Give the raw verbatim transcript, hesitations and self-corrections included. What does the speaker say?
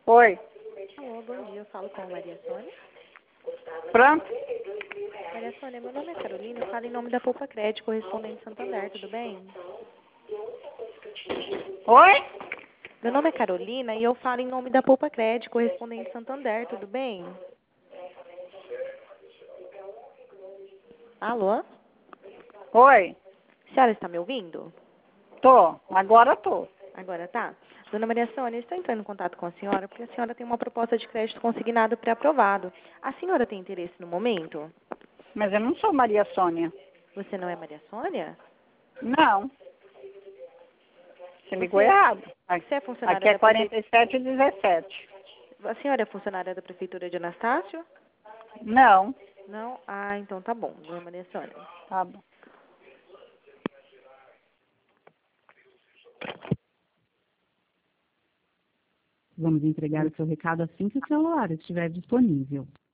Oi. Alô, bom dia. Eu falo com a Maria Sônia. Pronto? Maria Sônia, meu nome é Carolina. Eu falo em nome da Poupa Crédito, correspondente Santander, tudo bem? Oi? Meu nome é Carolina e eu falo em nome da Poupa Crédito, correspondente Santander, tudo bem? Alô? Oi. A senhora está me ouvindo? Tô. Agora tô. Agora tá. Dona Maria Sônia, eu estou entrando em contato com a senhora porque a senhora tem uma proposta de crédito consignado pré-aprovado. A senhora tem interesse no momento? Mas eu não sou Maria Sônia. Você não é Maria Sônia? Não. Você ligou Você, errado. você é Aqui funcionária é da prefeitura? quarenta e sete dezessete. A senhora é funcionária da prefeitura de Anastácio? Não. Não? Ah, então tá bom, dona Maria Sônia. Tá bom. Vamos entregar o seu recado assim que o celular estiver disponível.